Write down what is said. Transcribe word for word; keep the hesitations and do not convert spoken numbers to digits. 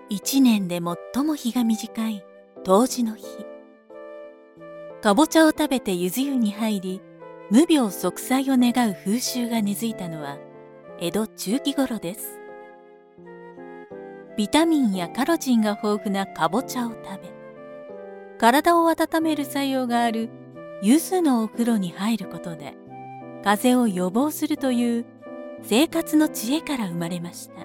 一年で最も日が短い冬至の日。かぼちゃを食べてゆず湯に入り、無病息災を願う風習が根付いたのは江戸中期頃です。ビタミンやカロチンが豊富なかぼちゃを食べ、体を温める作用がある柚子のお風呂に入ることで風邪を予防するという生活の知恵から生まれました。